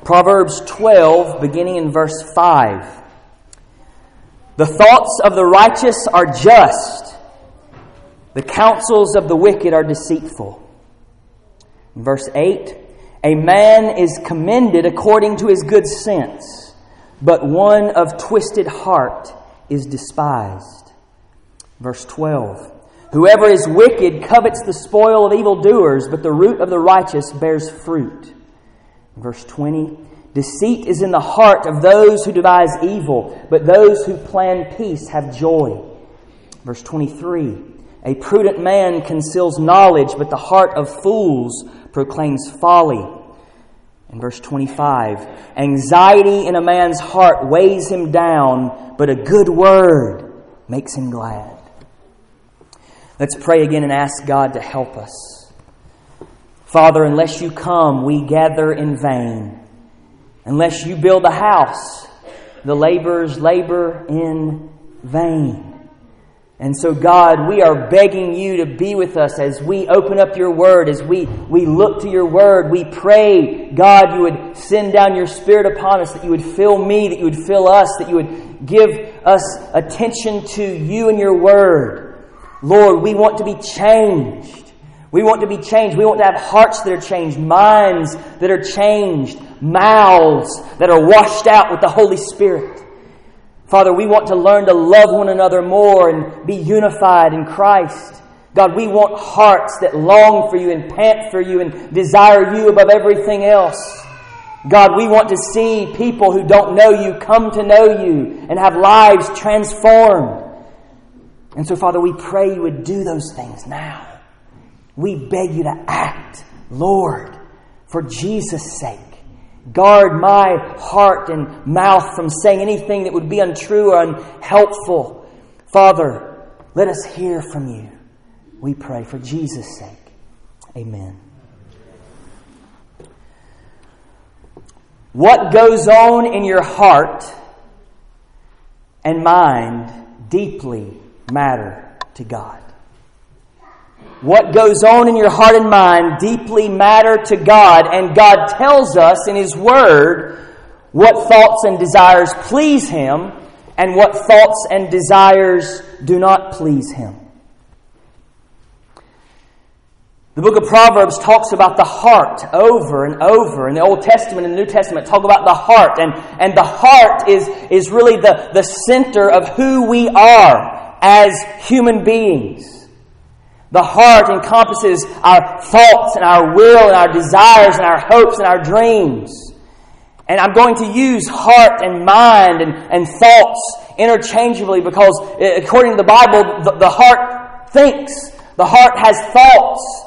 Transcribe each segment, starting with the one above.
Proverbs 12, beginning in verse 5. The thoughts of the righteous are just. The counsels of the wicked are deceitful. Verse 8. A man is commended according to his good sense, but one of twisted heart is despised. Verse 12. Whoever is wicked covets the spoil of evildoers, but the root of the righteous bears fruit. Verse 20. Deceit is in the heart of those who devise evil, but those who plan peace have joy. Verse 23. A prudent man conceals knowledge, but the heart of fools proclaims folly. In verse 25. Anxiety in a man's heart weighs him down, but a good word makes him glad. Let's pray again and ask God to help us. Father, unless you come, we gather in vain. Unless you build a house, the laborers labor in vain. And so, God, we are begging you to be with us as we open up your word, as we look to your word. We pray, God, you would send down your Spirit upon us, that you would fill me, that you would fill us, that you would give us attention to you and your word. Lord, we want to be changed. We want to be changed. We want to have hearts that are changed, minds that are changed, mouths that are washed out with the Holy Spirit. Father, we want to learn to love one another more and be unified in Christ. God, we want hearts that long for you and pant for you and desire you above everything else. God, we want to see people who don't know you come to know you and have lives transformed. And so, Father, we pray you would do those things now. We beg you to act, Lord, for Jesus' sake. Guard my heart and mouth from saying anything that would be untrue or unhelpful. Father, let us hear from you. We pray for Jesus' sake. Amen. What goes on in your heart and mind deeply matter to God. What goes on in your heart and mind deeply matter to God, and God tells us in His Word what thoughts and desires please Him and what thoughts and desires do not please Him. The book of Proverbs talks about the heart over and over. In the Old Testament and the New Testament talk about the heart, and the heart is really the center of who we are as human beings. The heart encompasses our thoughts and our will and our desires and our hopes and our dreams. And I'm going to use heart and mind and thoughts interchangeably because according to the Bible, the heart thinks. The heart has thoughts.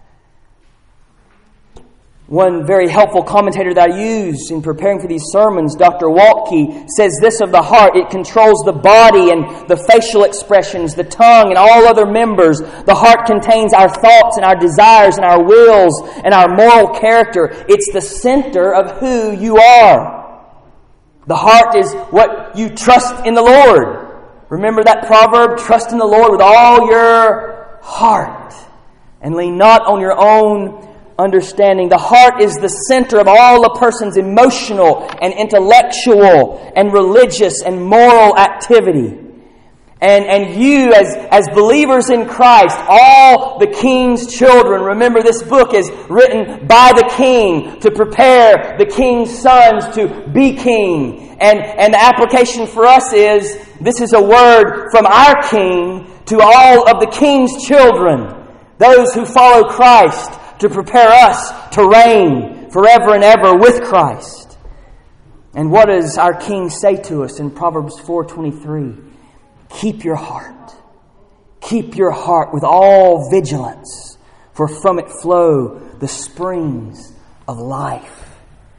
One very helpful commentator that I use in preparing for these sermons, Dr. Waltke, says this of the heart: it controls the body and the facial expressions, the tongue and all other members. The heart contains our thoughts and our desires and our wills and our moral character. It's the center of who you are. The heart is what you trust in the Lord. Remember that proverb, trust in the Lord with all your heart and lean not on your own understanding. The heart is the center of all a person's emotional and intellectual and religious and moral activity. And you as believers in Christ, all the king's children, remember this book is written by the king to prepare the king's sons to be king. And the application for us is, this is a word from our king to all of the king's children, those who follow Christ, to prepare us to reign forever and ever with Christ. And what does our King say to us in Proverbs 4:23? Keep your heart. Keep your heart with all vigilance, for from it flow the springs of life.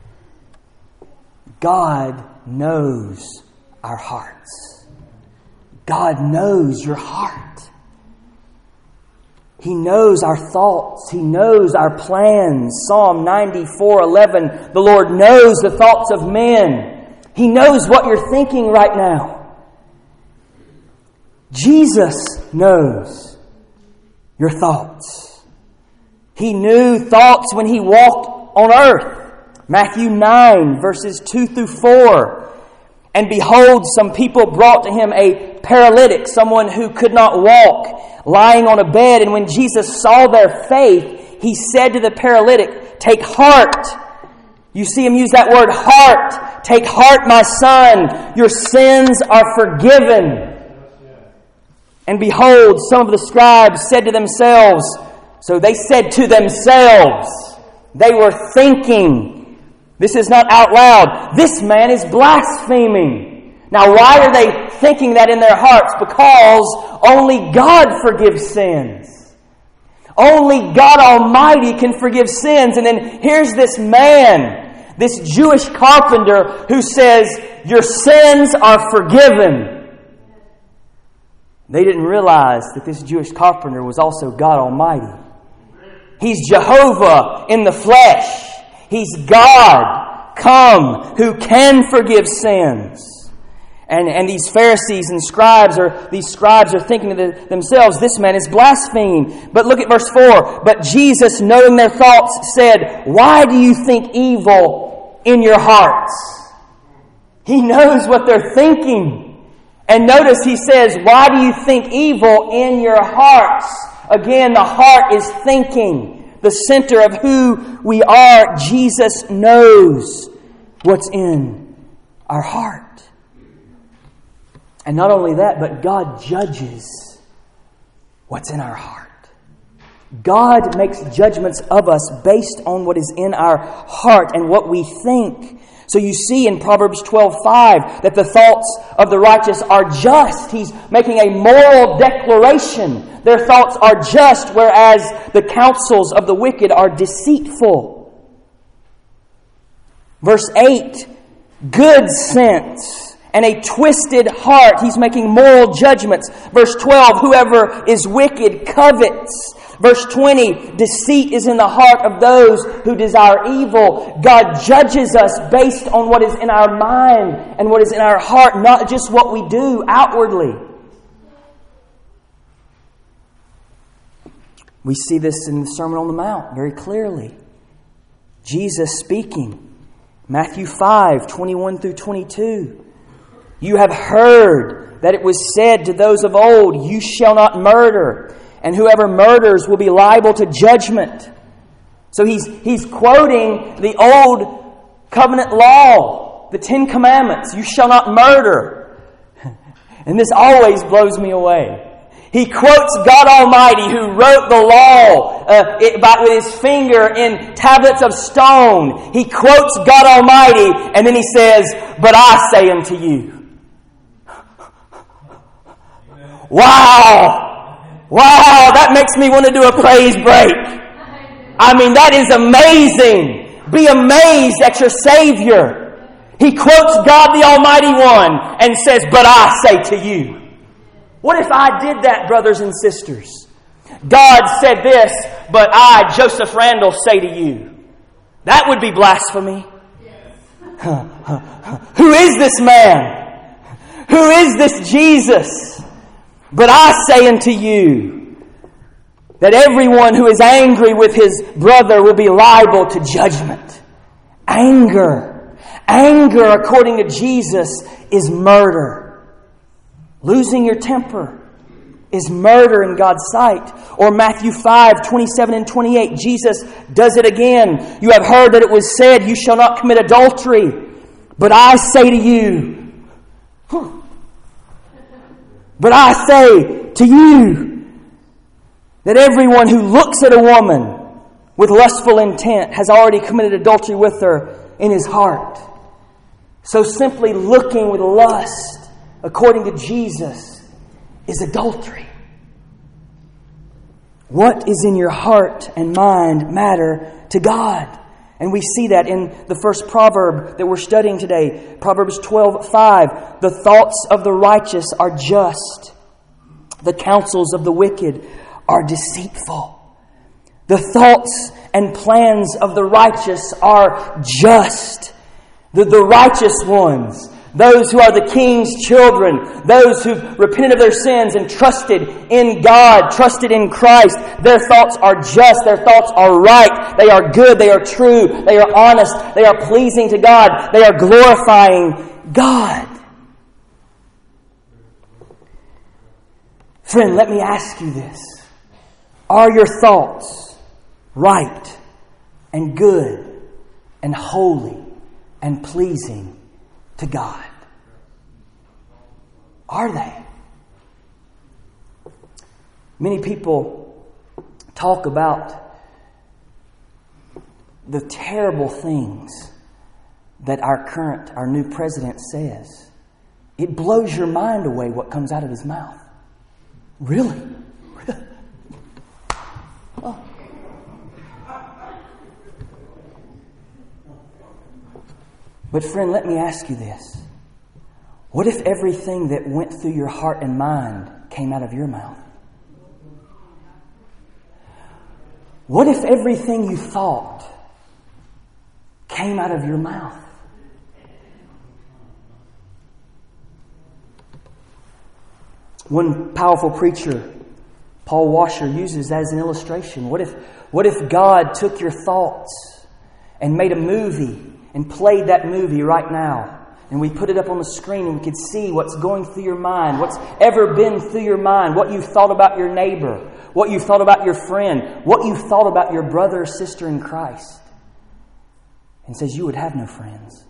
God knows our hearts. God knows your heart. He knows our thoughts. He knows our plans. Psalm 94:11, the Lord knows the thoughts of men. He knows what you're thinking right now. Jesus knows your thoughts. He knew thoughts when He walked on earth. Matthew 9, verses 2 through 4. And behold, some people brought to him a paralytic, someone who could not walk, lying on a bed. And when Jesus saw their faith, he said to the paralytic, "Take heart." You see him use that word, heart. "Take heart, my son, your sins are forgiven." And behold, some of the scribes said to themselves, so they said to themselves, they were thinking, this is not out loud, "This man is blaspheming." Now, why are they thinking that in their hearts? Because only God forgives sins. Only God Almighty can forgive sins. And then here's this man, this Jewish carpenter, who says, "Your sins are forgiven." They didn't realize that this Jewish carpenter was also God Almighty. He's Jehovah in the flesh. He's God come who can forgive sins. And these Pharisees and these scribes are thinking to themselves, "This man is blaspheming." But look at verse 4. But Jesus, knowing their thoughts, said, "Why do you think evil in your hearts?" He knows what they're thinking. And notice he says, "Why do you think evil in your hearts?" Again, the heart is thinking. The center of who we are. Jesus knows what's in our heart. And not only that, but God judges what's in our heart. God makes judgments of us based on what is in our heart and what we think. So you see in Proverbs 12:5 that the thoughts of the righteous are just. He's making a moral declaration. Their thoughts are just, whereas the counsels of the wicked are deceitful. Verse 8, good sense and a twisted heart. He's making moral judgments. Verse 12, whoever is wicked covets. Verse 20, deceit is in the heart of those who desire evil. God judges us based on what is in our mind and what is in our heart, not just what we do outwardly. We see this in the Sermon on the Mount very clearly. Jesus speaking. Matthew 5, 21 through 22. You have heard that it was said to those of old, "You shall not murder, and whoever murders will be liable to judgment." So he's quoting the old covenant law, the 10 Commandments. You shall not murder. And this always blows me away. He quotes God Almighty, who wrote the law with his finger in tablets of stone. He quotes God Almighty, and then he says, "But I say unto you." Wow! Wow, that makes me want to do a praise break. I mean, that is amazing. Be amazed at your Savior. He quotes God the Almighty One and says, "But I say to you." What if I did that, brothers and sisters? God said this, but I, Joseph Randall, say to you. That would be blasphemy. Who is this man? Who is this Jesus? But I say unto you that everyone who is angry with his brother will be liable to judgment. Anger, according to Jesus, is murder. Losing your temper is murder in God's sight. Or Matthew 5, 27 and 28, Jesus does it again. You have heard that it was said, "You shall not commit adultery." But I say to you, that everyone who looks at a woman with lustful intent has already committed adultery with her in his heart. So simply looking with lust, according to Jesus, is adultery. What is in your heart and mind matter to God. And we see that in the first proverb that we're studying today, Proverbs 12:5. The thoughts of the righteous are just. The counsels of the wicked are deceitful. The thoughts and plans of the righteous are just. The righteous ones, those who are the King's children, those who've repented of their sins and trusted in God, trusted in Christ. Their thoughts are just, their thoughts are right, they are good, they are true, they are honest, they are pleasing to God, they are glorifying God. Friend, let me ask you this. Are your thoughts right and good and holy and pleasing to God? Are they? Many people talk about the terrible things that our new president says. It blows your mind away what comes out of his mouth. Really? Oh. But friend, let me ask you this. What if everything that went through your heart and mind came out of your mouth? What if everything you thought came out of your mouth? One powerful preacher, Paul Washer, uses that as an illustration. What if God took your thoughts and made a movie and played that movie right now? And we put it up on the screen and we could see what's going through your mind, what's ever been through your mind, what you thought about your neighbor, what you thought about your friend, what you thought about your brother or sister in Christ. And says you would have no friends.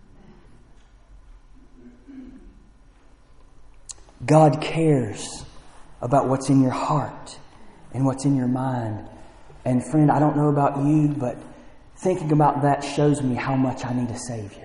God cares about what's in your heart and what's in your mind. And friend, I don't know about you, but thinking about that shows me how much I need a Savior.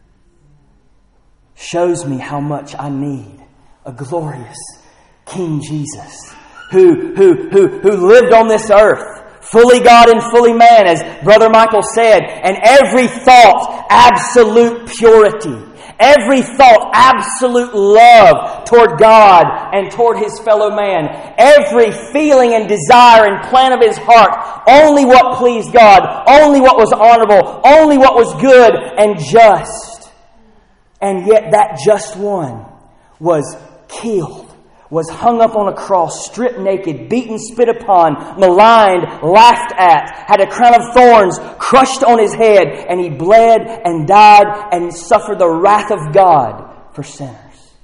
Shows me how much I need a glorious King Jesus who lived on this earth, fully God and fully man, as Brother Michael said, and every thought, absolute purity. Every thought, absolute love toward God and toward His fellow man. Every feeling and desire and plan of His heart, only what pleased God, only what was honorable, only what was good and just. And yet that just one was killed, was hung up on a cross, stripped naked, beaten, spit upon, maligned, laughed at, had a crown of thorns crushed on His head, and He bled and died and suffered the wrath of God for sinners.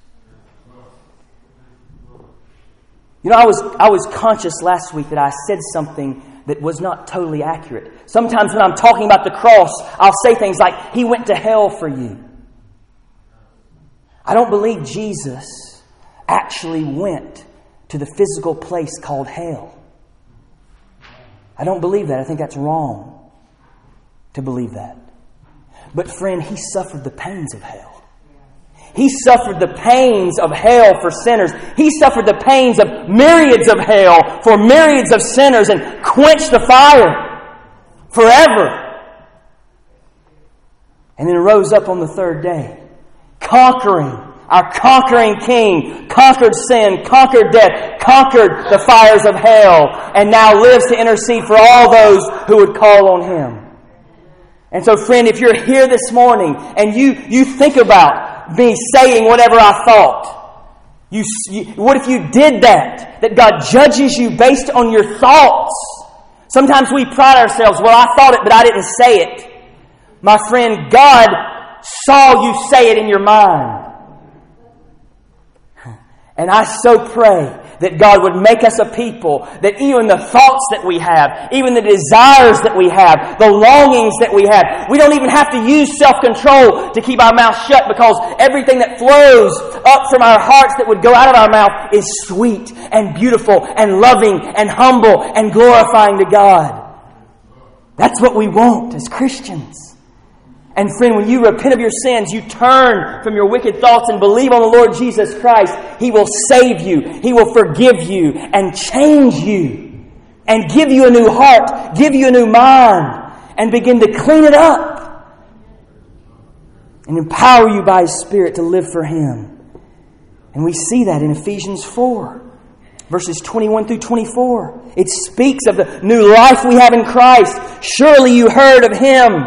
You know, I was conscious last week that I said something that was not totally accurate. Sometimes when I'm talking about the cross, I'll say things like, He went to hell for you. I don't believe Jesus actually went to the physical place called hell. I don't believe that. I think that's wrong to believe that. But friend, He suffered the pains of hell. He suffered the pains of hell for sinners. He suffered the pains of myriads of hell for myriads of sinners and quenched the fire forever. And then rose up on the third day, conquering. Our conquering King conquered sin, conquered death, conquered the fires of hell, and now lives to intercede for all those who would call on Him. And so, friend, if you're here this morning and you think about me saying whatever I thought, what if you did that? That God judges you based on your thoughts. Sometimes we pride ourselves, well, I thought it, but I didn't say it. My friend, God saw you say it in your mind. And I so pray that God would make us a people that even the thoughts that we have, even the desires that we have, the longings that we have, we don't even have to use self-control to keep our mouth shut, because everything that flows up from our hearts that would go out of our mouth is sweet and beautiful and loving and humble and glorifying to God. That's what we want as Christians. And friend, when you repent of your sins, you turn from your wicked thoughts and believe on the Lord Jesus Christ, He will save you, He will forgive you and change you and give you a new heart, give you a new mind, and begin to clean it up and empower you by His Spirit to live for Him. And we see that in Ephesians 4, verses 21 through 24. It speaks of the new life we have in Christ. Surely you heard of Him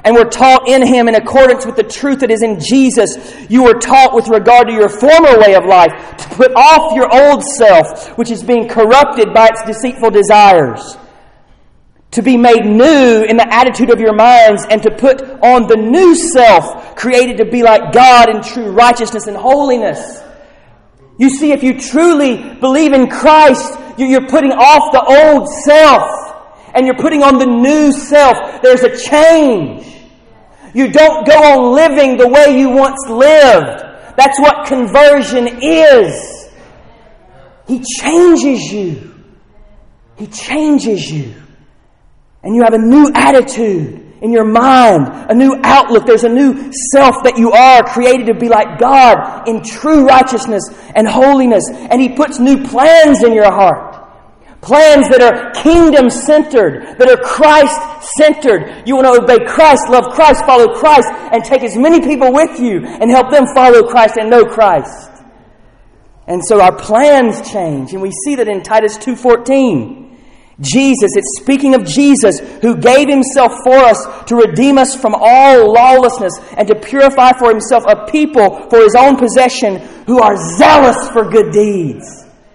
and were taught in Him in accordance with the truth that is in Jesus, you were taught with regard to your former way of life to put off your old self, which is being corrupted by its deceitful desires, to be made new in the attitude of your minds, and to put on the new self, created to be like God in true righteousness and holiness. You see, if you truly believe in Christ, you're putting off the old self and you're putting on the new self. There's a change. You don't go on living the way you once lived. That's what conversion is. He changes you. He changes you. And you have a new attitude in your mind, a new outlook. There's a new self that you are, created to be like God in true righteousness and holiness. And He puts new plans in your heart. Plans that are kingdom-centered, that are Christ-centered. You want to obey Christ, love Christ, follow Christ, and take as many people with you and help them follow Christ and know Christ. And so our plans change. And we see that in Titus 2:14. Jesus, it's speaking of Jesus, who gave Himself for us to redeem us from all lawlessness and to purify for Himself a people for His own possession who are zealous for good deeds.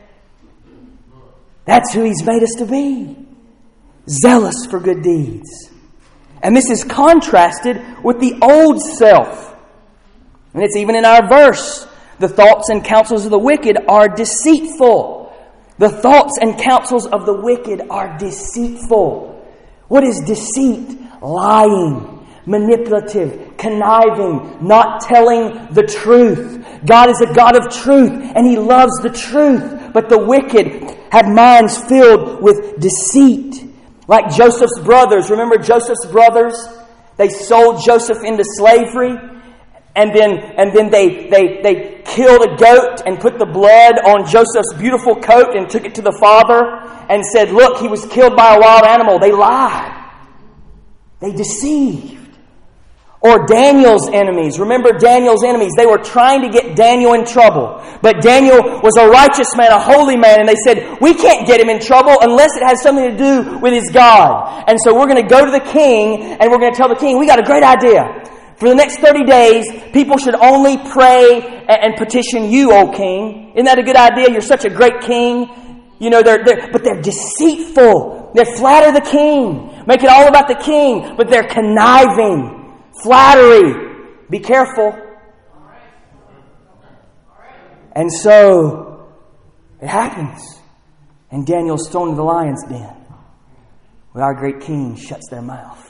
That's who He's made us to be. Zealous for good deeds. And this is contrasted with the old self. And it's even in our verse. The thoughts and counsels of the wicked are deceitful. The thoughts and counsels of the wicked are deceitful. What is deceit? Lying, manipulative, conniving, not telling the truth. God is a God of truth, and He loves the truth. But the wicked have minds filled with deceit. Like Joseph's brothers. Remember Joseph's brothers? They sold Joseph into slavery. And then they killed a goat and put the blood on Joseph's beautiful coat and took it to the father and said, look, he was killed by a wild animal. They lied. They deceived. Or Daniel's enemies. Remember Daniel's enemies. They were trying to get Daniel in trouble. But Daniel was a righteous man, a holy man. And they said, we can't get him in trouble unless it has something to do with his God. And so we're going to go to the king and we're going to tell the king, we got a great idea. For the next 30 days, people should only pray and petition you, O king. Isn't that a good idea? You're such a great king. You know, but they're deceitful. They flatter the king. Make it all about the king. But they're conniving. Flattery. Be careful. And so, it happens. And Daniel's thrown into the lion's den. But our great king shuts their mouth.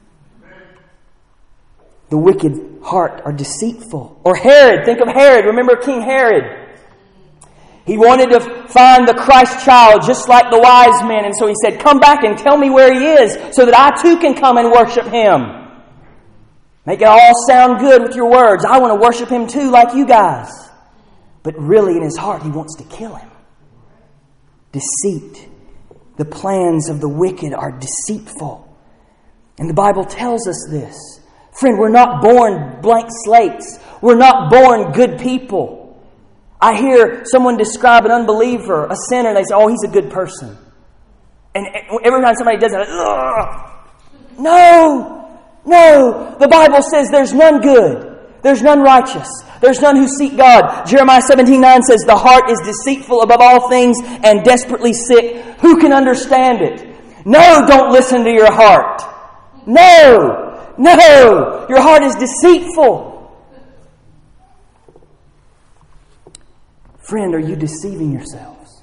The wicked heart are deceitful. Or Herod. Think of Herod. Remember King Herod. He wanted to find the Christ child just like the wise men. And so he said, come back and tell me where he is so that I too can come and worship him. Make it all sound good with your words. I want to worship him too like you guys. But really in his heart he wants to kill him. Deceit. The plans of the wicked are deceitful. And the Bible tells us this. Friend, we're not born blank slates. We're not born good people. I hear someone describe an unbeliever, a sinner, and they say, oh, he's a good person. And every time somebody does that, ugh. No. The Bible says there's none good. There's none righteous. There's none who seek God. Jeremiah 17:9 says, the heart is deceitful above all things and desperately sick. Who can understand it? No, don't listen to your heart. No, your heart is deceitful. Friend, are you deceiving yourselves?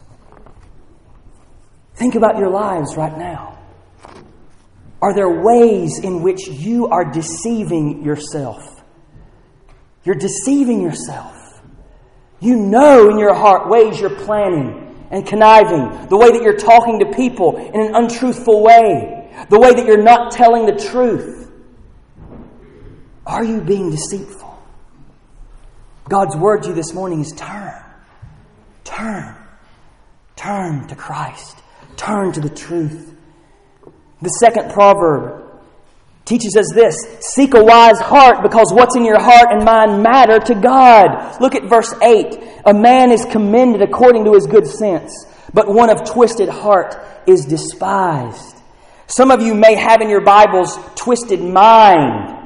Think about your lives right now. Are there ways in which you are deceiving yourself? You're deceiving yourself. You know in your heart ways you're planning and conniving. The way that you're talking to people in an untruthful way. The way that you're not telling the truth. Are you being deceitful? God's word to you this morning is turn. Turn to Christ. Turn to the truth. The second proverb teaches us this. Seek a wise heart because what's in your heart and mind matter to God. Look at verse 8. A man is commended according to his good sense, but one of twisted heart is despised. Some of you may have in your Bibles twisted mind.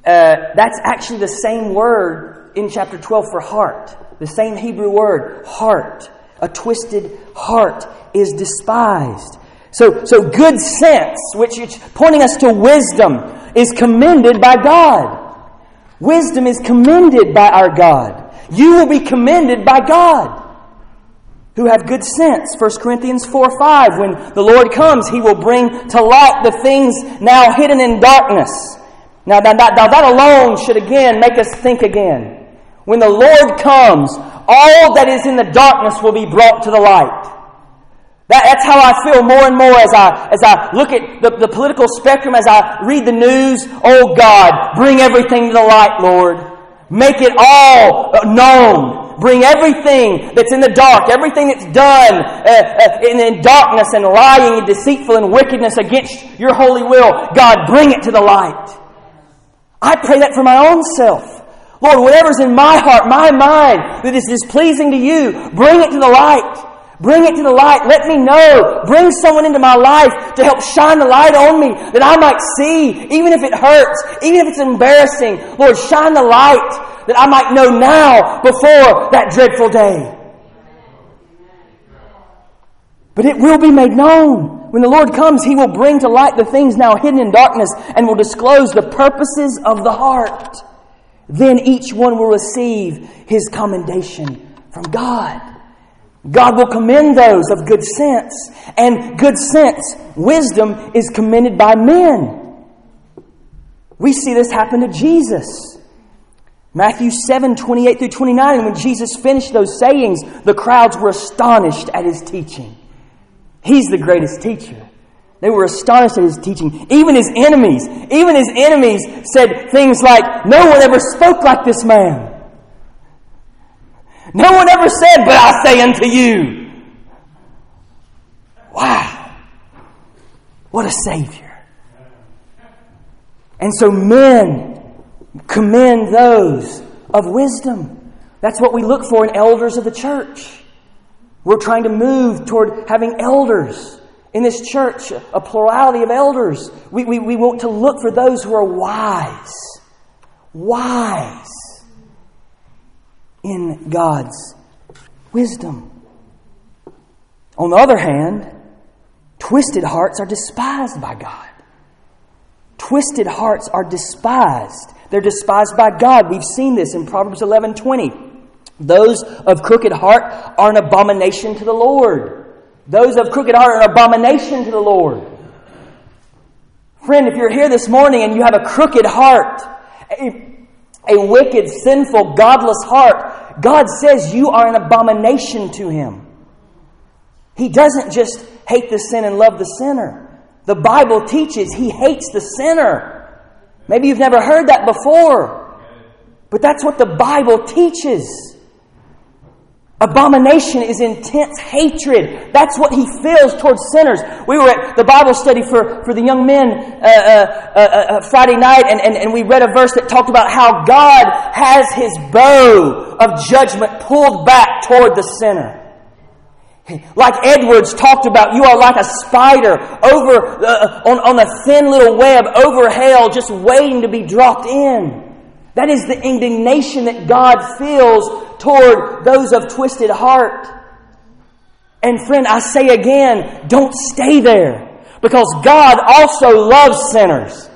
that's actually the same word in chapter 12 for heart. The same Hebrew word, heart. A twisted heart is despised. So good sense, which is pointing us to wisdom, is commended by God. Wisdom is commended by our God. You will be commended by God who have good sense. 1 Corinthians 4:5, when the Lord comes, He will bring to light the things now hidden in darkness. Now that alone should again make us think again. When the Lord comes, all that is in the darkness will be brought to the light. That's how I feel more and more as I look at the political spectrum, as I read the news. Oh God, bring everything to the light, Lord. Make it all known. Bring everything that's in the dark, everything that's done in darkness and lying and deceitful and wickedness against your holy will. God, bring it to the light. I pray that for my own self. Lord, whatever's in my heart, my mind, that is displeasing to you, bring it to the light. Bring it to the light. Let me know. Bring someone into my life to help shine the light on me that I might see, even if it hurts, even if it's embarrassing. Lord, shine the light that I might know now before that dreadful day. But it will be made known. When the Lord comes, He will bring to light the things now hidden in darkness and will disclose the purposes of the heart. Then each one will receive his commendation from God. God will commend those of good sense. And good sense, wisdom, is commended by men. We see this happen to Jesus. Matthew 7:28 through 29. And when Jesus finished those sayings, the crowds were astonished at His teaching. He's the greatest teacher. They were astonished at His teaching. Even His enemies said things like, "No one ever spoke like this man. No one ever said, but I say unto you." Wow. What a Savior. And so men commend those of wisdom. That's what we look for in elders of the church. We're trying to move toward having elders in this church, a plurality of elders. We want to look for those who are wise. Wise in God's wisdom. On the other hand, twisted hearts are despised by God. Twisted hearts are despised. They're despised by God. We've seen this in Proverbs 11:20. Those of crooked heart are an abomination to the Lord. Those of crooked heart are an abomination to the Lord. Friend, if you're here this morning and you have a crooked heart, a wicked, sinful, godless heart, God says you are an abomination to Him. He doesn't just hate the sin and love the sinner. The Bible teaches He hates the sinner. Maybe you've never heard that before, but that's what the Bible teaches. Abomination is intense hatred. That's what He feels towards sinners. We were at the Bible study for the young men Friday night, and we read a verse that talked about how God has His bow of judgment pulled back toward the sinner. Like Edwards talked about, you are like a spider over on a thin little web over hell, just waiting to be dropped in. That is the indignation that God feels toward those of twisted heart. And friend, I say again, don't stay there, because God also loves sinners.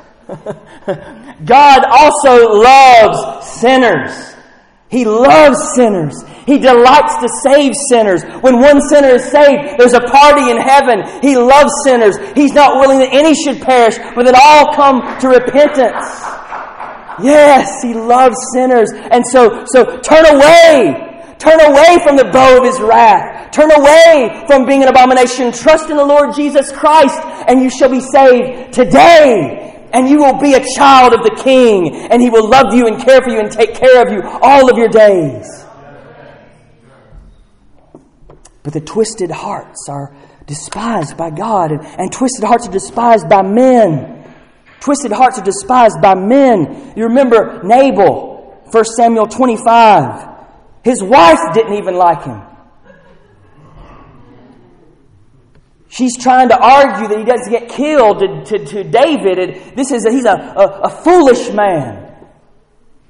God also loves sinners. He loves sinners. He delights to save sinners. When one sinner is saved, there's a party in heaven. He loves sinners. He's not willing that any should perish, but that all come to repentance. Yes, He loves sinners. And so turn away. Turn away from the bow of His wrath. Turn away from being an abomination. Trust in the Lord Jesus Christ, and you shall be saved today. And you will be a child of the King, and He will love you and care for you and take care of you all of your days. But the twisted hearts are despised by God, and twisted hearts are despised by men. Twisted hearts are despised by men. You remember Nabal, 1 Samuel 25. His wife didn't even like him. She's trying to argue that he doesn't get killed to David. And he's a foolish man.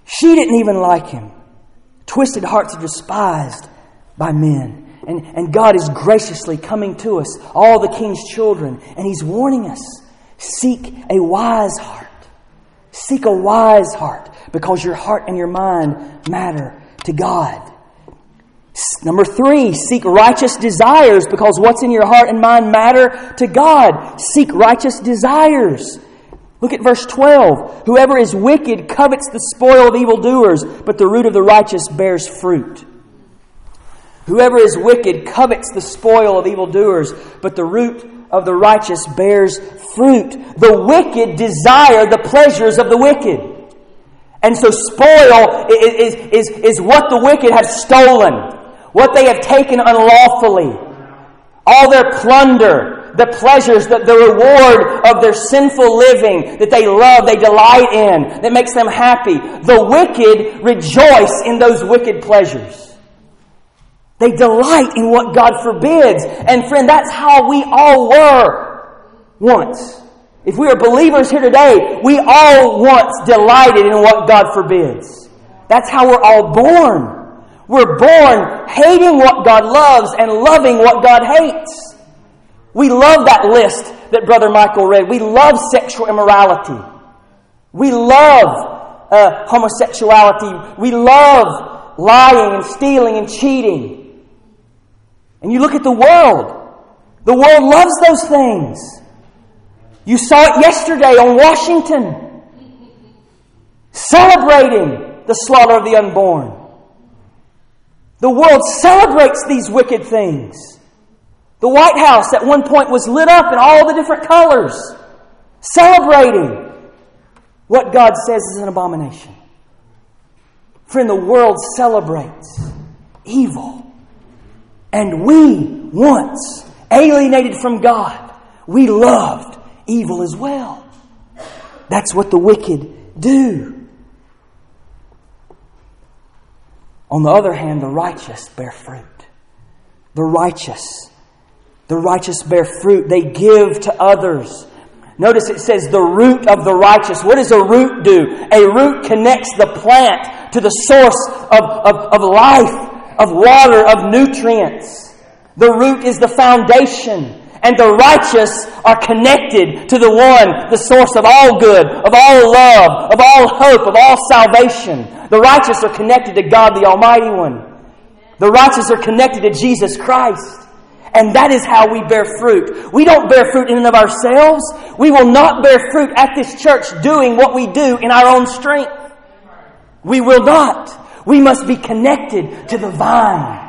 She didn't even like him. Twisted hearts are despised by men. And God is graciously coming to us, all the King's children, and He's warning us, seek a wise heart. Seek a wise heart, because your heart and your mind matter to God. Number 3, seek righteous desires, because what's in your heart and mind matter to God. Seek righteous desires. Look at verse 12. Whoever is wicked covets the spoil of evildoers, but the root of the righteous bears fruit. Whoever is wicked covets the spoil of evildoers, but the root of the righteous bears fruit. The wicked desire the pleasures of the wicked. And so spoil is what the wicked have stolen, what they have taken unlawfully. All their plunder, the pleasures, the reward of their sinful living that they love, they delight in, that makes them happy. The wicked rejoice in those wicked pleasures. They delight in what God forbids. And friend, that's how we all were once. If we are believers here today, we all once delighted in what God forbids. That's how we're all born. We're born hating what God loves and loving what God hates. We love that list that Brother Michael read. We love sexual immorality. We love homosexuality. We love lying and stealing and cheating. And you look at the world. The world loves those things. You saw it yesterday on Washington, celebrating the slaughter of the unborn. The world celebrates these wicked things. The White House at one point was lit up in all the different colors, celebrating what God says is an abomination. Friend, the world celebrates evil. And we, once alienated from God, we loved evil as well. That's what the wicked do. On the other hand, the righteous bear fruit. The righteous bear fruit. They give to others. Notice it says the root of the righteous. What does a root do? A root connects the plant to the source of life, of water, of nutrients. The root is the foundation. And the righteous are connected to the one, the source of all good, of all love, of all hope, of all salvation. The righteous are connected to God, the Almighty One. The righteous are connected to Jesus Christ. And that is how we bear fruit. We don't bear fruit in and of ourselves. We will not bear fruit at this church doing what we do in our own strength. We will not. We must be connected to the vine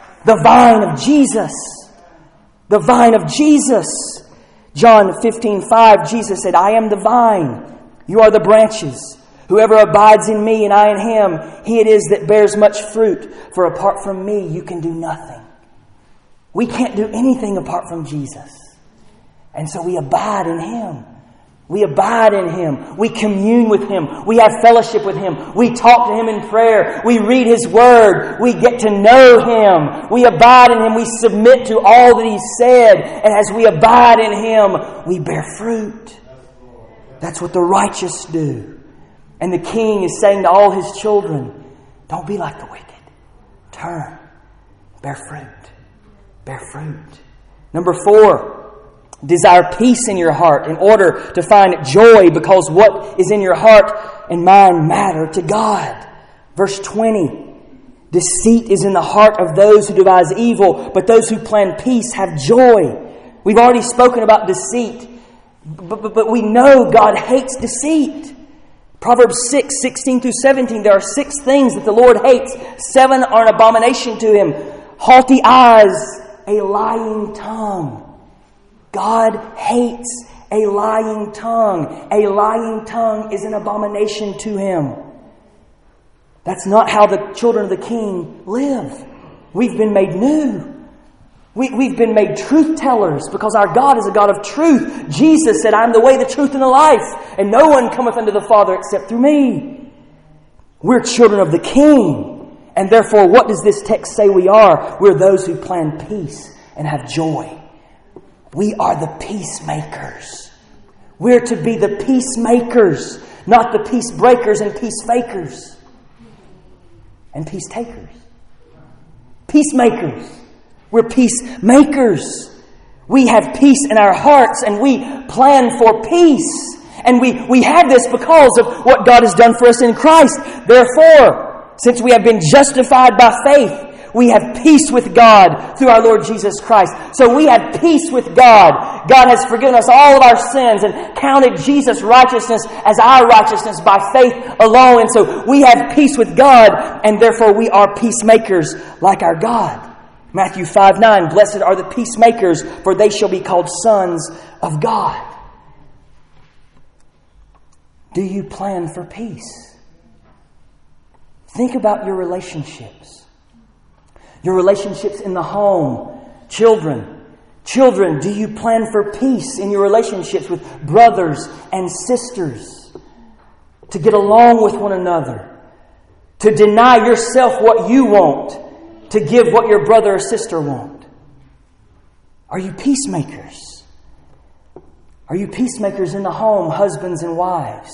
of Jesus. The vine of Jesus. John 15:5, Jesus said, I am the vine. You are the branches. Whoever abides in me and I in him, he it is that bears much fruit. For apart from me, you can do nothing. We can't do anything apart from Jesus. And so we abide in Him. We abide in Him. We commune with Him. We have fellowship with Him. We talk to Him in prayer. We read His Word. We get to know Him. We abide in Him. We submit to all that He said. And as we abide in Him, we bear fruit. That's what the righteous do. And the King is saying to all His children, don't be like the wicked. Turn. Bear fruit. Bear fruit. Number 4, desire peace in your heart in order to find joy, because what is in your heart and mind matter to God. Verse 20, deceit is in the heart of those who devise evil, but those who plan peace have joy. We've already spoken about deceit, but we know God hates deceit. Proverbs 6:16-17, there are 6 things that the Lord hates. 7 are an abomination to Him. Haughty eyes, a lying tongue. God hates a lying tongue. A lying tongue is an abomination to Him. That's not how the children of the King live. We've been made new. We've been made truth tellers because our God is a God of truth. Jesus said, I am the way, the truth, and the life, and no one cometh unto the Father except through me. We're children of the King. And therefore, what does this text say we are? We're those who plan peace and have joy. We are the peacemakers. We're to be the peacemakers, not the peace breakers and peace fakers. and peace takers. Peacemakers. We're peacemakers. We have peace in our hearts and we plan for peace. And we have this because of what God has done for us in Christ. Therefore, since we have been justified by faith, we have peace with God through our Lord Jesus Christ. So we have peace with God. God has forgiven us all of our sins and counted Jesus' righteousness as our righteousness by faith alone. And so we have peace with God, and therefore we are peacemakers like our God. Matthew 5:9, blessed are the peacemakers, for they shall be called sons of God. Do you plan for peace? Think about your relationships. Your relationships in the home. Children, do you plan for peace in your relationships with brothers and sisters? To get along with one another. To deny yourself what you want. To give what your brother or sister want. Are you peacemakers? Are you peacemakers in the home, husbands and wives?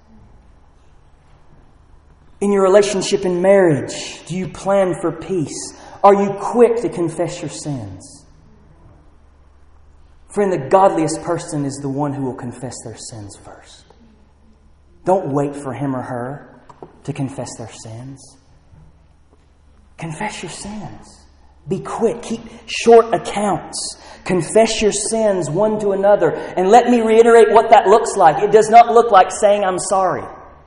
In your relationship in marriage, do you plan for peace? Are you quick to confess your sins? Friend, the godliest person is the one who will confess their sins first. Don't wait for him or her to confess their sins. Confess your sins. Be quick. Keep short accounts. Confess your sins one to another. And let me reiterate what that looks like. It does not look like saying, I'm sorry.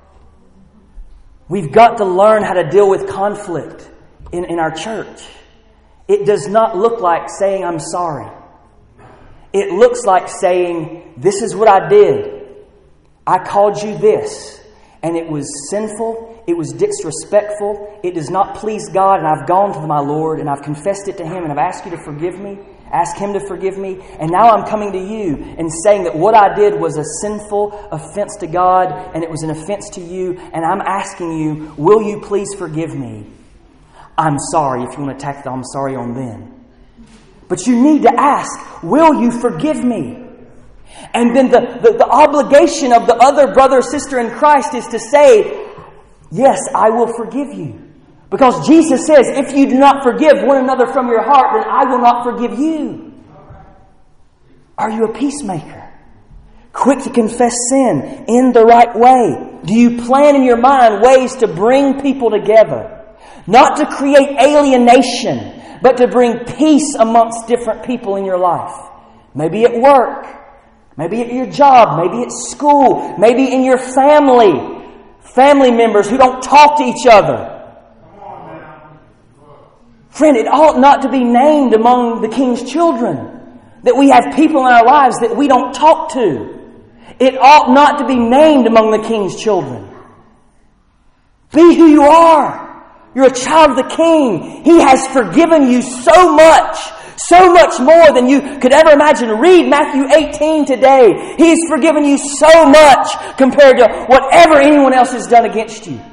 We've got to learn how to deal with conflict in our church. It does not look like saying, I'm sorry. It looks like saying, this is what I did. I called you this. And it was sinful. It was disrespectful. It does not please God. And I've gone to my Lord and I've confessed it to Him. And I've asked you to forgive me. Ask Him to forgive me. And now I'm coming to you and saying that what I did was a sinful offense to God. And it was an offense to you. And I'm asking you, will you please forgive me? I'm sorry, if you want to tack the I'm sorry on them. But you need to ask, will you forgive me? And then the obligation of the other brother or sister in Christ is to say, yes, I will forgive you. Because Jesus says, if you do not forgive one another from your heart, then I will not forgive you. Are you a peacemaker? Quick to confess sin in the right way. Do you plan in your mind ways to bring people together? Not to create alienation, but to bring peace amongst different people in your life. Maybe at work. Maybe at your job. Maybe at school. Maybe in your family. Family members who don't talk to each other. Friend, it ought not to be named among the King's children that we have people in our lives that we don't talk to. It ought not to be named among the King's children. Be who you are. You're a child of the King. He has forgiven you so much more than you could ever imagine. Read Matthew 18 today. He's forgiven you so much compared to whatever anyone else has done against you.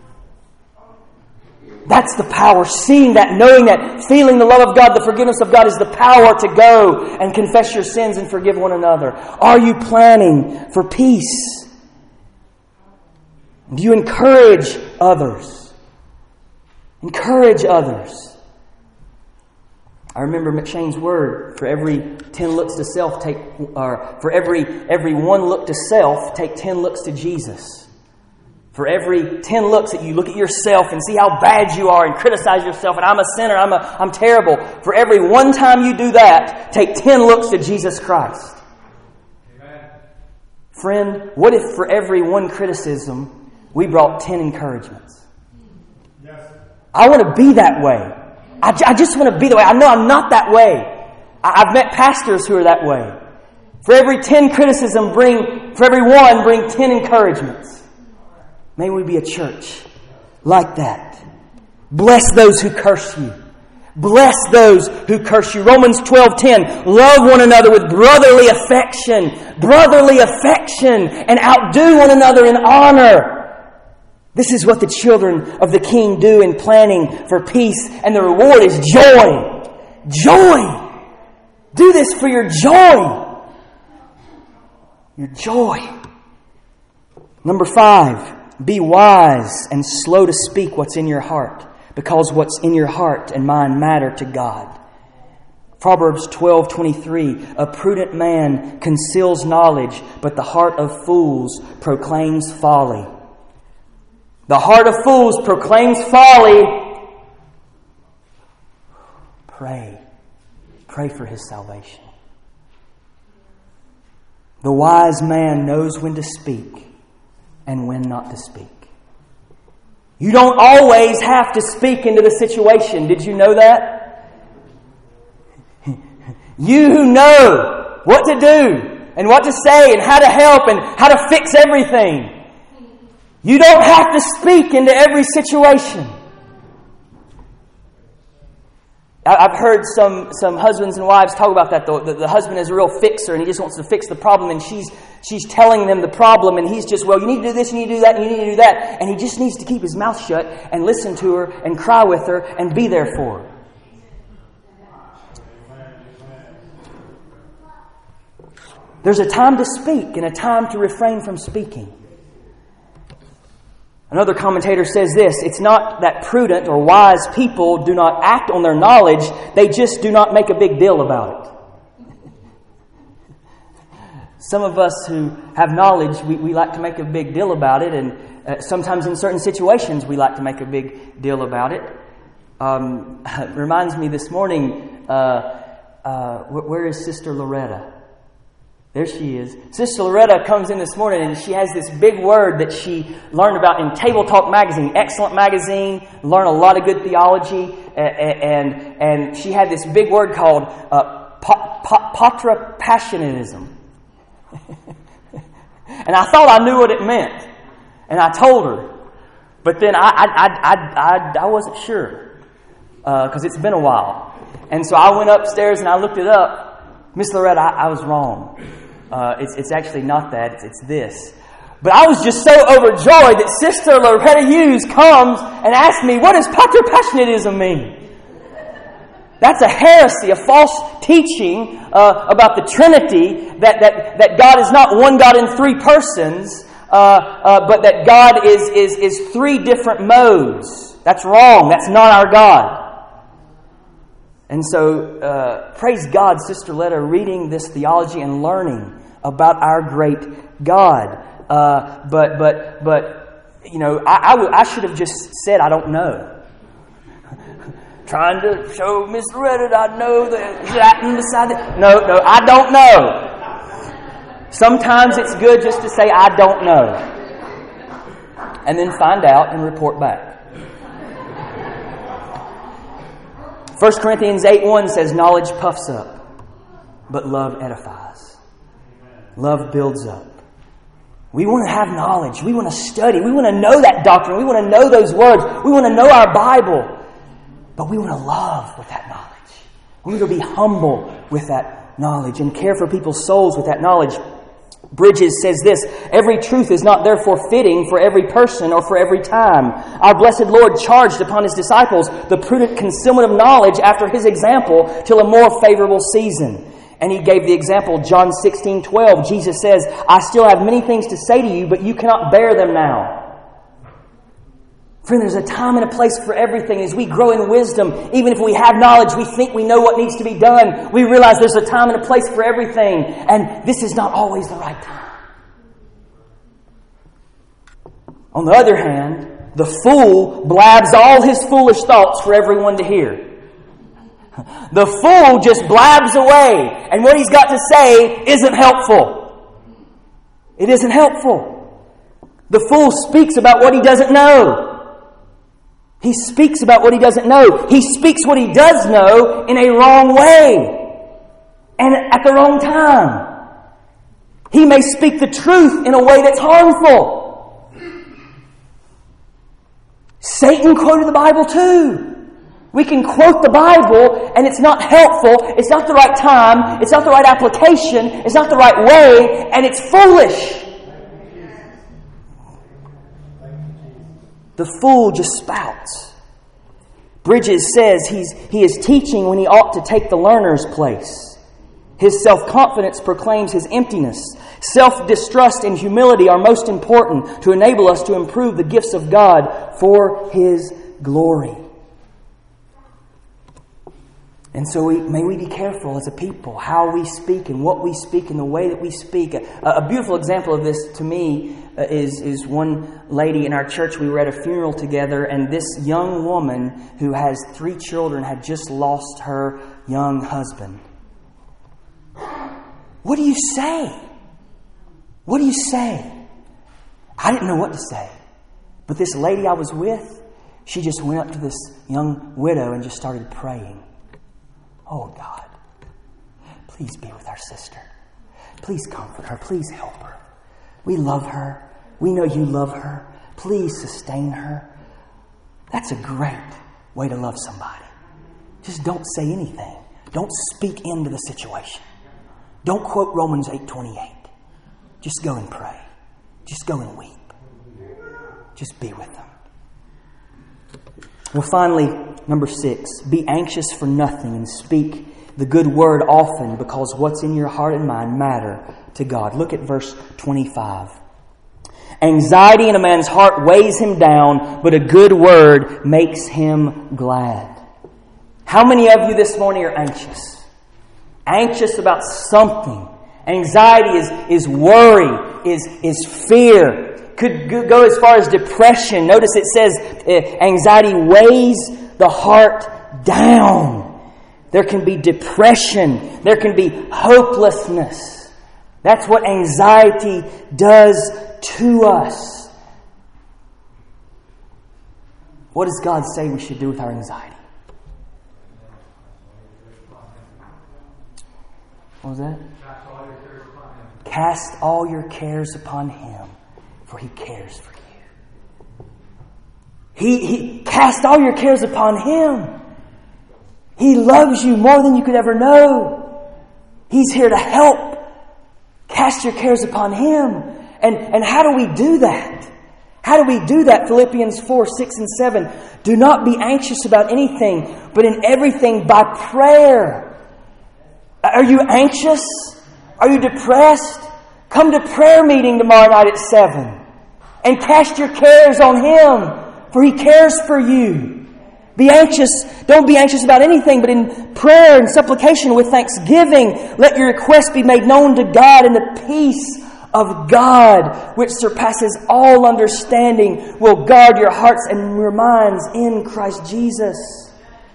That's the power. Seeing that, knowing that, feeling the love of God, the forgiveness of God is the power to go and confess your sins and forgive one another. Are you planning for peace? Do you encourage others? Encourage others. I remember McShane's word, for every 10 looks to self, for every one look to self, take 10 looks to Jesus. For every 10 looks that you look at yourself and see how bad you are and criticize yourself and I'm a sinner, I'm terrible. For every one time you do that, take 10 looks to Jesus Christ. Amen. Friend, what if for every one criticism we brought 10 encouragements? Yes. I want to be that way. I just want to be that way. I know I'm not that way. I've met pastors who are that way. For every 10 criticism, for every one, bring 10 encouragements. May we be a church like that. Bless those who curse you. Bless those who curse you. Romans 12:10. Love one another with brotherly affection. Brotherly affection. And outdo one another in honor. This is what the children of the King do in planning for peace. And the reward is joy. Joy. Do this for your joy. Your joy. Number 5. Be wise and slow to speak what's in your heart. because what's in your heart and mind matter to God. Proverbs 12:23, a prudent man conceals knowledge, but the heart of fools proclaims folly. The heart of fools proclaims folly. Pray. Pray for his salvation. The wise man knows when to speak and when not to speak. You don't always have to speak into the situation. Did you know that? You who know what to do and what to say and how to help and how to fix everything. You don't have to speak into every situation. I've heard some husbands and wives talk about that. The husband is a real fixer and he just wants to fix the problem, and she's telling them the problem, and he's just, well, you need to do this, you need to do that, and you need to do that. And he just needs to keep his mouth shut and listen to her and cry with her and be there for her. There's a time to speak and a time to refrain from speaking. Another commentator says this, it's not that prudent or wise people do not act on their knowledge, they just do not make a big deal about it. Some of us who have knowledge, we like to make a big deal about it, and sometimes in certain situations we like to make a big deal about it. It reminds me this morning, where is Sister Loretta? There she is. Sister Loretta comes in this morning and she has this big word that she learned about in Table Talk magazine. Excellent magazine. Learn a lot of good theology. And she had this big word called patripassionism. And I thought I knew what it meant. And I told her. But then I wasn't sure. Because it's been a while. And so I went upstairs and I looked it up. Miss Loretta, I was wrong. It's actually not that. It's this. But I was just so overjoyed that Sister Loretta Hughes comes and asks me, what does patripassionism mean? That's a heresy, a false teaching about the Trinity, that God is not one God in three persons, but that God is three different modes. That's wrong. That's not our God. And so, praise God, Sister Loretta, reading this theology and learning about our great God. But you know, I should have just said, I don't know. Trying to show Miss Loretta that I know that beside it. No, I don't know. Sometimes it's good just to say, I don't know. And then find out and report back. 1 Corinthians 8:1 says, knowledge puffs up, but love edifies. Love builds up. We want to have knowledge. We want to study. We want to know that doctrine. We want to know those words. We want to know our Bible. But we want to love with that knowledge. We want to be humble with that knowledge and care for people's souls with that knowledge. Bridges says this, every truth is not therefore fitting for every person or for every time. Our blessed Lord charged upon His disciples the prudent concealment of knowledge after His example till a more favorable season. And He gave the example, John 16:12. Jesus says, I still have many things to say to you, but you cannot bear them now. Friend, there's a time and a place for everything. As we grow in wisdom, even if we have knowledge, we think we know what needs to be done. We realize there's a time and a place for everything. And this is not always the right time. On the other hand, the fool blabs all his foolish thoughts for everyone to hear. The fool just blabs away, and what he's got to say isn't helpful. It isn't helpful. The fool speaks about what he doesn't know. He speaks about what he doesn't know. He speaks what he does know in a wrong way and at the wrong time. He may speak the truth in a way that's harmful. Satan quoted the Bible too. We can quote the Bible and it's not helpful, it's not the right time, it's not the right application, it's not the right way, and it's foolish. The fool just spouts. Bridges says he is teaching when he ought to take the learner's place. His self-confidence proclaims his emptiness. Self-distrust and humility are most important to enable us to improve the gifts of God for His glory. And so may we be careful as a people how we speak and what we speak and the way that we speak. A beautiful example of this to me is one lady in our church. We were at a funeral together, and this young woman who has 3 children had just lost her young husband. What do you say? What do you say? I didn't know what to say. But this lady I was with, she just went up to this young widow and just started praying. Oh God, please be with our sister. Please comfort her. Please help her. We love her. We know you love her. Please sustain her. That's a great way to love somebody. Just don't say anything. Don't speak into the situation. Don't quote Romans 8:28. Just go and pray. Just go and weep. Just be with them. Well, finally, number 6, be anxious for nothing and speak the good word often, because what's in your heart and mind matter to God. Look at verse 25. Anxiety in a man's heart weighs him down, but a good word makes him glad. How many of you this morning are anxious? Anxious about something. Anxiety is worry, is fear. Could go as far as depression. Notice it says anxiety weighs the heart down. There can be depression. There can be hopelessness. That's what anxiety does to us. What does God say we should do with our anxiety? What was that? Cast all your cares upon Him, for He cares for you. He cast all your cares upon Him. He loves you more than you could ever know. He's here to help. Cast your cares upon Him. And how do we do that? How do we do that? Philippians 4, 6 and 7. Do not be anxious about anything, but in everything by prayer. Are you anxious? Are you depressed? Come to prayer meeting tomorrow night at 7. And cast your cares on Him, for He cares for you. Be anxious. Don't be anxious about anything, but in prayer and supplication with thanksgiving, let your requests be made known to God, and the peace of God, which surpasses all understanding, will guard your hearts and your minds in Christ Jesus.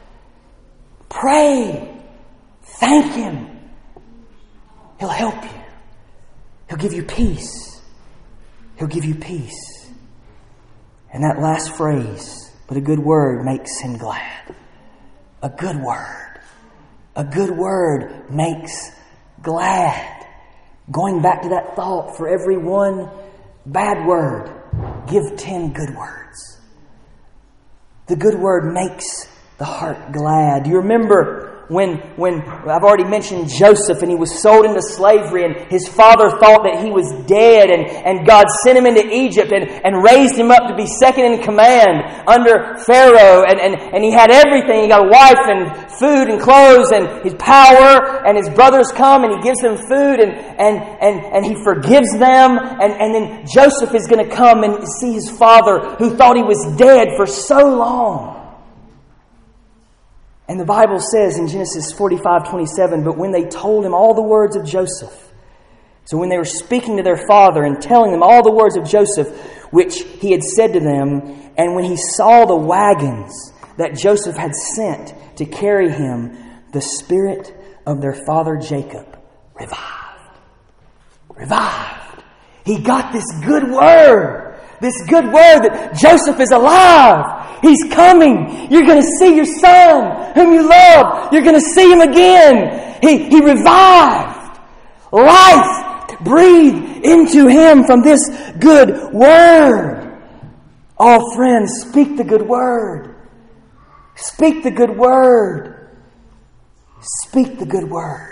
Pray. Thank Him. He'll help you. He'll give you peace. He'll give you peace. And that last phrase, but a good word makes him glad. A good word. A good word makes glad. Going back to that thought, for every one bad word, give 10 good words. The good word makes the heart glad. You remember when I've already mentioned Joseph, and he was sold into slavery, and his father thought that he was dead, and God sent him into Egypt and raised him up to be second in command under Pharaoh, and he had everything. He got a wife and food and clothes and his power, and his brothers come and he gives them food and he forgives them, and then Joseph is going to come and see his father who thought he was dead for so long. And the Bible says in Genesis 45:27, but when they told him all the words of Joseph, so when they were speaking to their father and telling them all the words of Joseph, which he had said to them, and when he saw the wagons that Joseph had sent to carry him, the spirit of their father Jacob revived. Revived. He got this good word. This good word that Joseph is alive. He's coming. You're going to see your son whom you love. You're going to see him again. He revived. Life breathed into him from this good word. Oh, friends, speak the good word. Speak the good word. Speak the good word.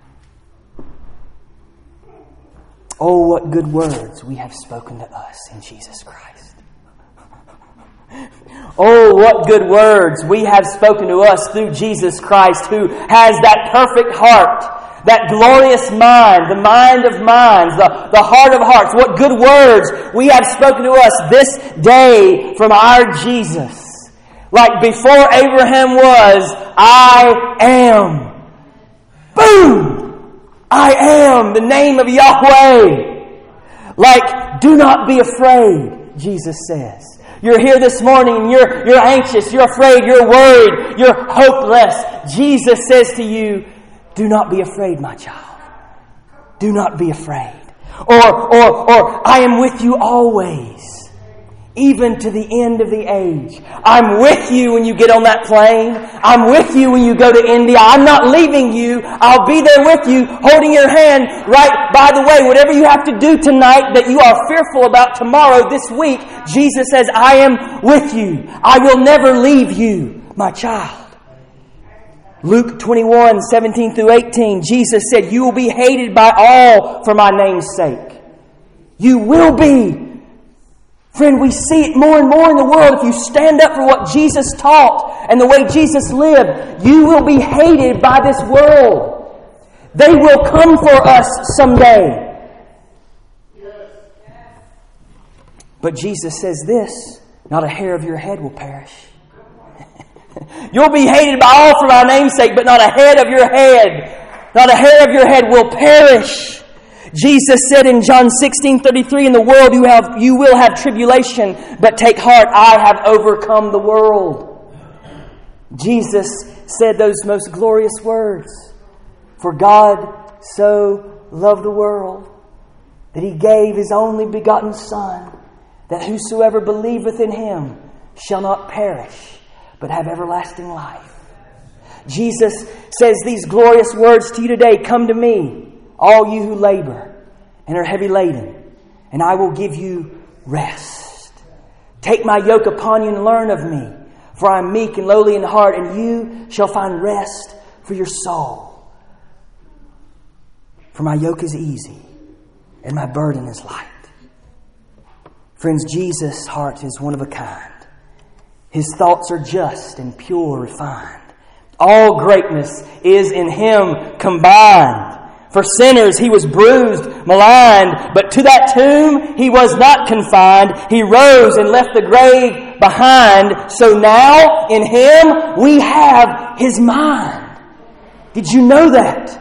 Oh, what good words we have spoken to us in Jesus Christ. Oh, what good words we have spoken to us through Jesus Christ, who has that perfect heart, that glorious mind, the mind of minds, the heart of hearts. What good words we have spoken to us this day from our Jesus. Like before Abraham was, I am. Boom! I am the name of Yahweh. Like, do not be afraid, Jesus says. You're here this morning and you're anxious, you're afraid, you're worried, you're hopeless. Jesus says to you, do not be afraid, my child. Do not be afraid. Or I am with you always, even to the end of the age. I'm with you when you get on that plane. I'm with you when you go to India. I'm not leaving you. I'll be there with you, holding your hand. Right, by the way, whatever you have to do tonight that you are fearful about tomorrow, this week, Jesus says, I am with you. I will never leave you, my child. Luke 21, 17 through 18, Jesus said, you will be hated by all for my name's sake. You will be. Friend, we see it more and more in the world. If you stand up for what Jesus taught and the way Jesus lived, you will be hated by this world. They will come for us someday. But Jesus says this, not a hair of your head will perish. You'll be hated by all for my name's sake, but not a hair of your head. Not a hair of your head will perish. Jesus said in John 16:33, in the world you will have tribulation, but take heart, I have overcome the world. Jesus said those most glorious words. For God so loved the world that He gave His only begotten Son, that whosoever believeth in Him shall not perish, but have everlasting life. Jesus says these glorious words to you today, come to me, all you who labor and are heavy laden, and I will give you rest. Take my yoke upon you and learn of me, for I am meek and lowly in heart, and you shall find rest for your soul. For my yoke is easy, and my burden is light. Friends, Jesus' heart is one of a kind. His thoughts are just and pure, refined. All greatness is in Him combined. For sinners He was bruised, maligned, but to that tomb He was not confined. He rose and left the grave behind. So now in Him we have His mind. Did you know that?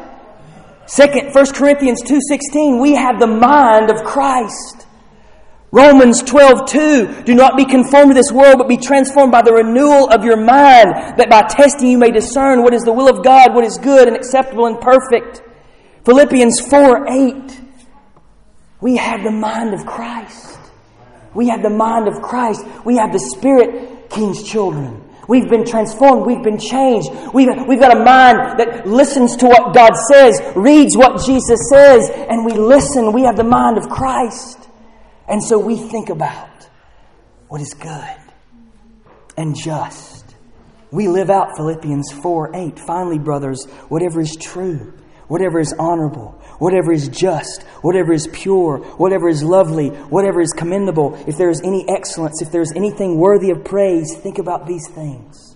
1 Corinthians 2:16, we have the mind of Christ. Romans 12:2, do not be conformed to this world, but be transformed by the renewal of your mind, that by testing you may discern what is the will of God, what is good and acceptable and perfect. Philippians 4:8, we have the mind of Christ. We have the mind of Christ. We have the Spirit, King's children. We've been transformed. We've been changed. We've got a mind that listens to what God says, reads what Jesus says, and we listen. We have the mind of Christ. And so we think about what is good and just. We live out Philippians 4:8. Finally, brothers, whatever is true, whatever is honorable, whatever is just, whatever is pure, whatever is lovely, whatever is commendable, if there is any excellence, if there is anything worthy of praise, think about these things.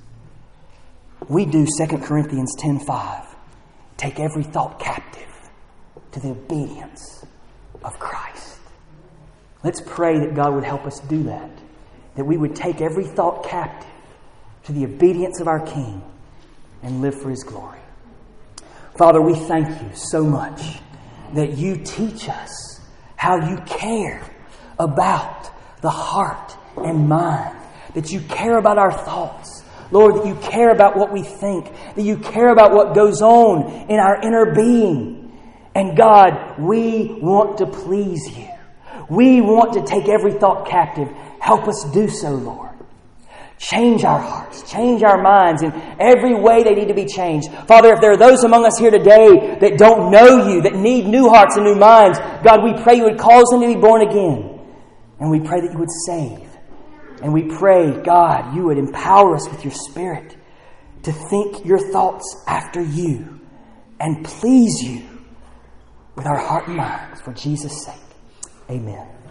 We do 2 Corinthians 10:5. Take every thought captive to the obedience of Christ. Let's pray that God would help us do that. That we would take every thought captive to the obedience of our King and live for His glory. Father, we thank you so much that you teach us how you care about the heart and mind. That you care about our thoughts. Lord, that you care about what we think. That you care about what goes on in our inner being. And God, we want to please you. We want to take every thought captive. Help us do so, Lord. Change our hearts. Change our minds in every way they need to be changed. Father, if there are those among us here today that don't know you, that need new hearts and new minds, God, we pray you would cause them to be born again. And we pray that you would save. And we pray, God, you would empower us with your Spirit to think your thoughts after you and please you with our heart and minds for Jesus' sake. Amen.